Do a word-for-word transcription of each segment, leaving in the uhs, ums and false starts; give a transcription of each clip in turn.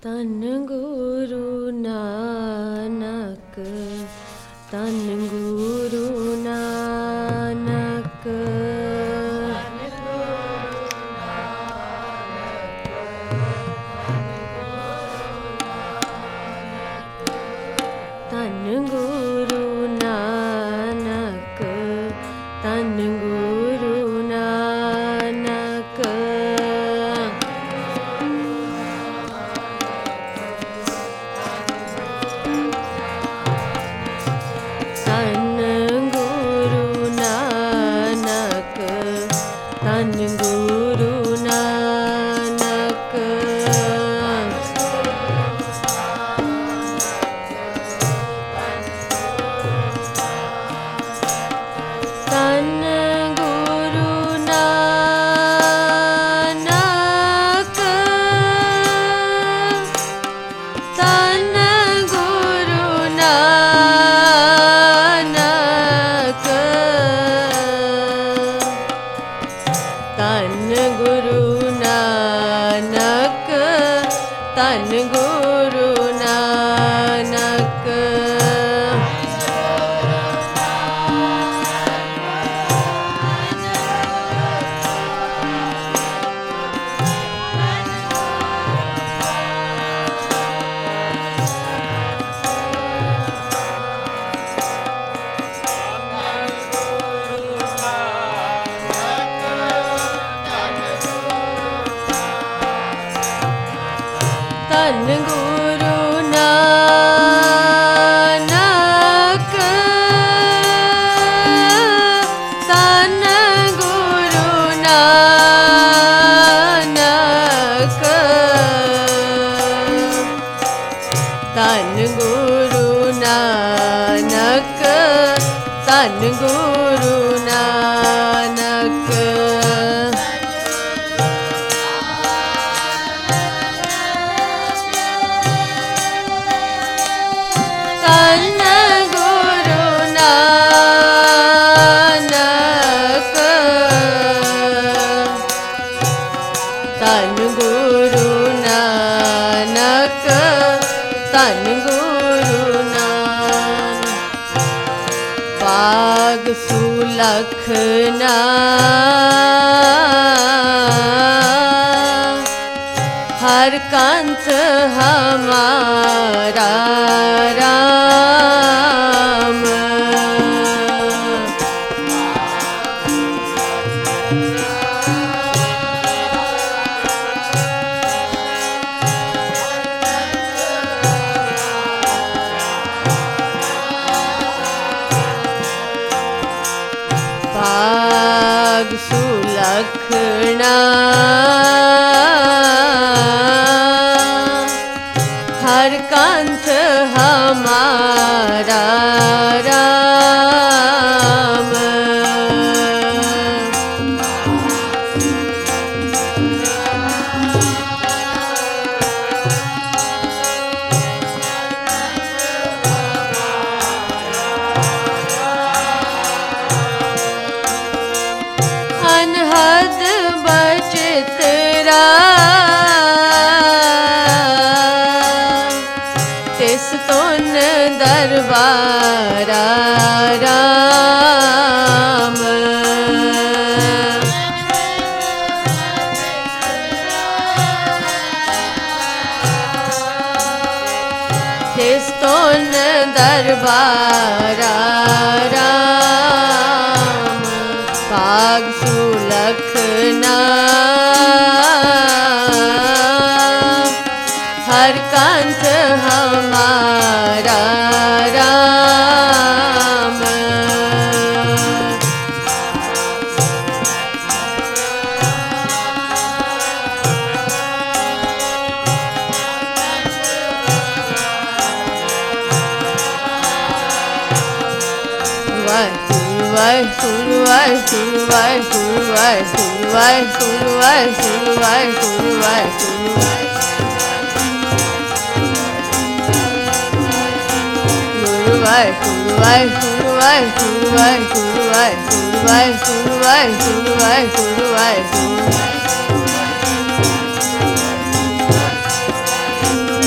तन गुरु नानक, तन गुरु नानक। तन गुरु नानक, तन गुरु नानक। तन गुरु नानक, तन गुरु नानक। तन गुरु नानक, तन गुरु नानक। तन गुरु नानक, तन गुरु नानक। तन गुरु नानक, तन गुरु नानक। तन गुरु नानक, तन गुरु नानक। तन गुरु नानक, तन गुरु नानक, तन गुरु नानक। पाग सुलखना हर कंठ हमारा राम। पाग सुलखना हर कंठ हमारा राम। अनहद बचित्रा तिस तुन दरबारा राम। तिस तुन दरबारा राम। पाग सुलखना हर कंठ हमारा राम। वाहिगुरु वाहिगुरु वाहिगुरु वाहिगुरु वाहिगुरु वाहिगुरु वाहिगुरु वाहिगुरु वाहिगुरु वाहिगुरु वाहिगुरु वाहिगुरु वाहिगुरु वाहिगुरु वाहिगुरु वाहिगुरु वाहिगुरु।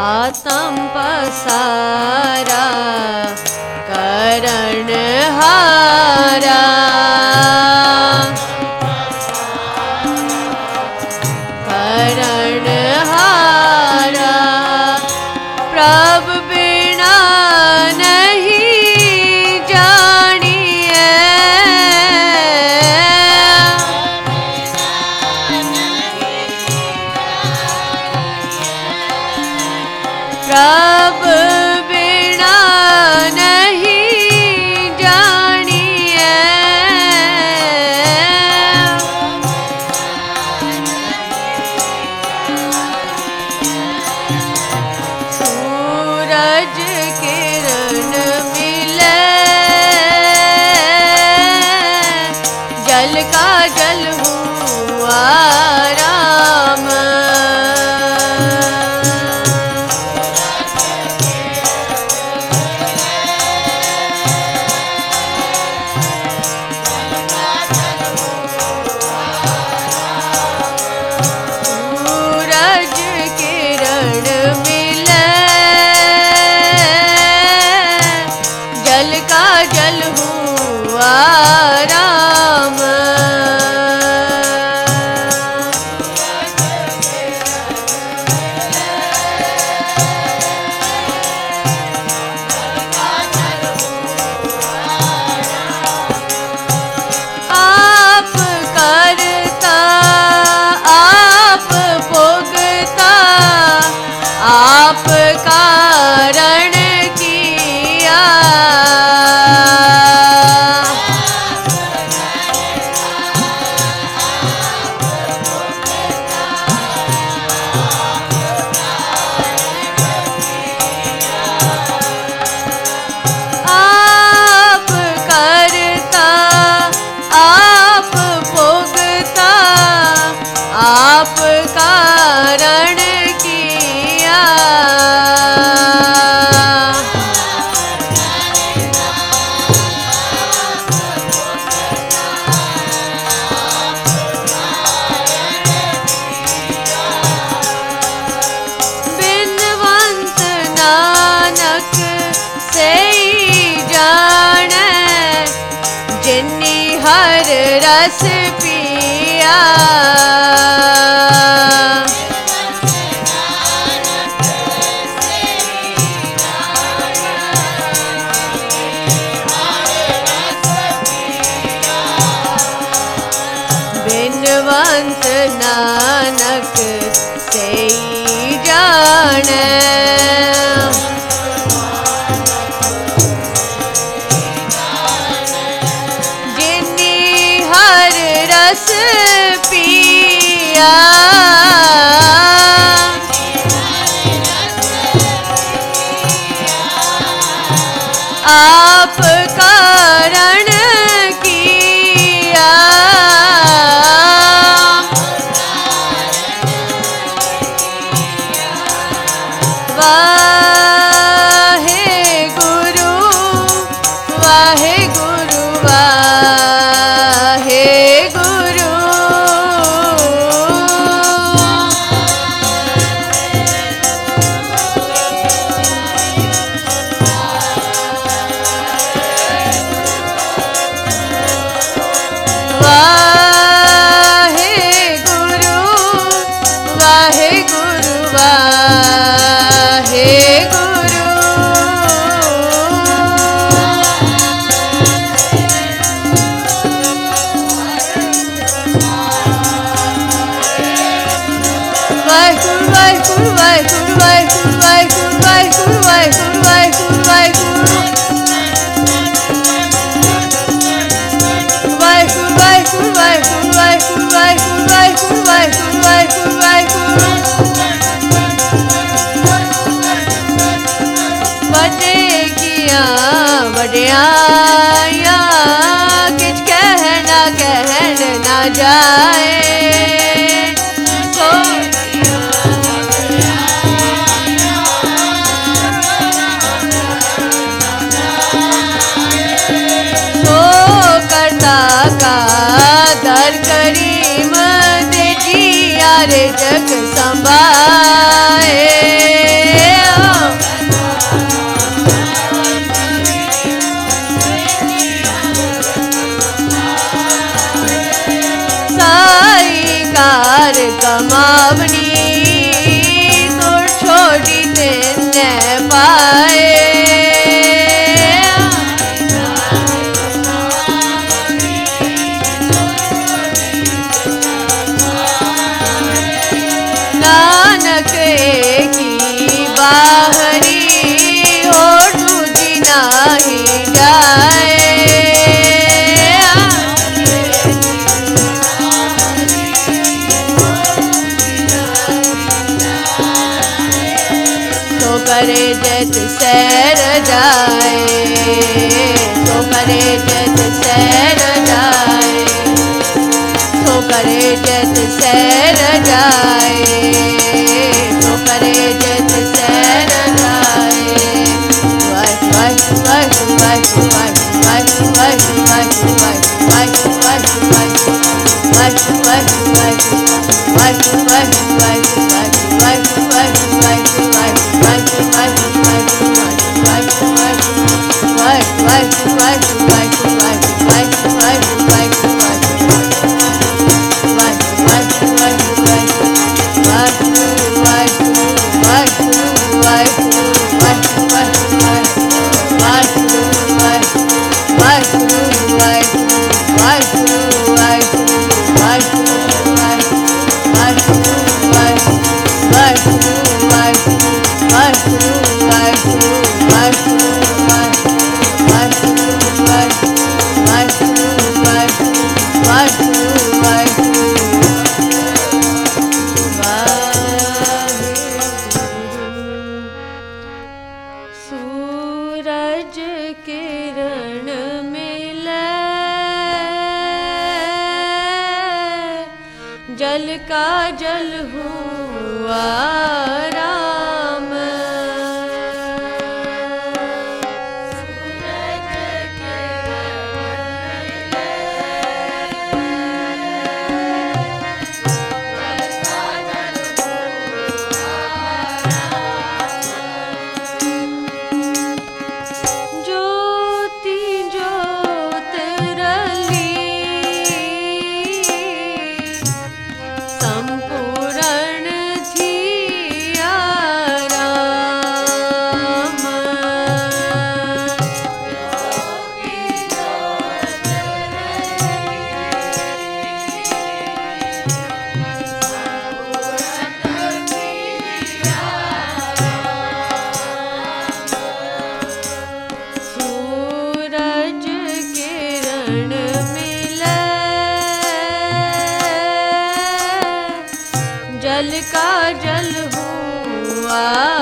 आत्म पसारा करण हारा करण हारा प्रभु बिना नहीं जानिए प्रभु बिना नहीं जानिए सूरज किरण मिले जल का जल हुआ राम सूरज किरण मिले जल का जल हुआ राम आप करता आप भोगता आप कारण किया आप करता आप भोगता आप कारण किया बिनवंत नानक सेई जाने जिन्नी हर रस पिया बिनवंत नानक सेई जाने जिन्नी हर रस पिया आप कारण किया वाहे गुरु वाहे गुरु वाहे गुरु वाहे गुरु वाहे गुरु वाहे गुरु वाहेगुरु वाहेगुरु वाहेगुरु वाहेगुरु वाहेगुरु वाहेगुरु वाहेगुरु वाहेगुरु वाहेगुरु वाहेगुरु वाहेगुरु वाहेगुरु वाहेगुरु वाहेगुरु वाहेगुरु वाहेगुरु वाहेगुरु वडेगिया वड्याया किछ कहना कहन ना जाए का दर करीम दे जिया रे जग संभाए करे जत सैर जाए, सो करे जत सैर जाए, सो करे जत सैर जाए, सो करे जत सैर जाए। वाह वाह वाह वाह वाह वाह वाह वाह वाह वाह वाह वाह वाह सूरज किरण मिले, जल का जल हुआ राम। जल का जल हुआ